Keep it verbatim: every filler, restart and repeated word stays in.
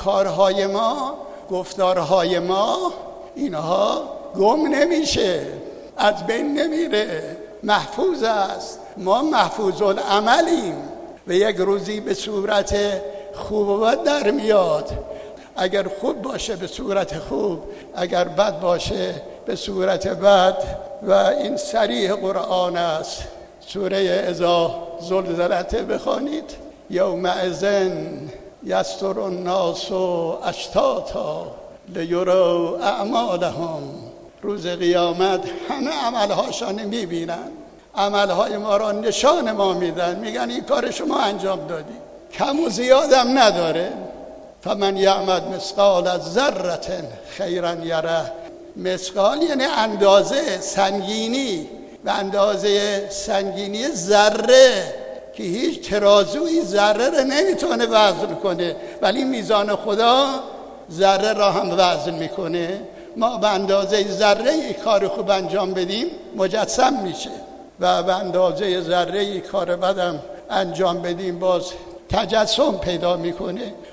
کارهای ما، گفتارهای ما، اینها گم نمیشه، از بین نمیره، محفوظ است. ما محفوظ العملیم و یک روزی به صورت خوب و بد در میاد. اگر خوب باشه به صورت خوب، اگر بد باشه به صورت بد. و این صریح قرآن است. سوره اذا زلزلت بخوانید. یومئذ یصدر الناس اشتاتا لیروا اعمالهم. روز قیامت همه عملهاشان میبینن، عملهای ما را نشان ما میدن، میگن این کار شما انجام دادی، کم و زیادم نداره. فمن یعمل مثقال ذره خیرا یره. مثقال یعنی اندازه، سنگینی، و اندازه سنگینی ذره که هیچ ترازوی ذره را نمیتونه وزن کنه، ولی میزان خدا ذره را هم وزن میکنه. ما به اندازه ذره یک کار خوب انجام بدیم مجسم میشه، و به اندازه ذره یک کار بدم انجام بدیم باز تجسم پیدا میکنه.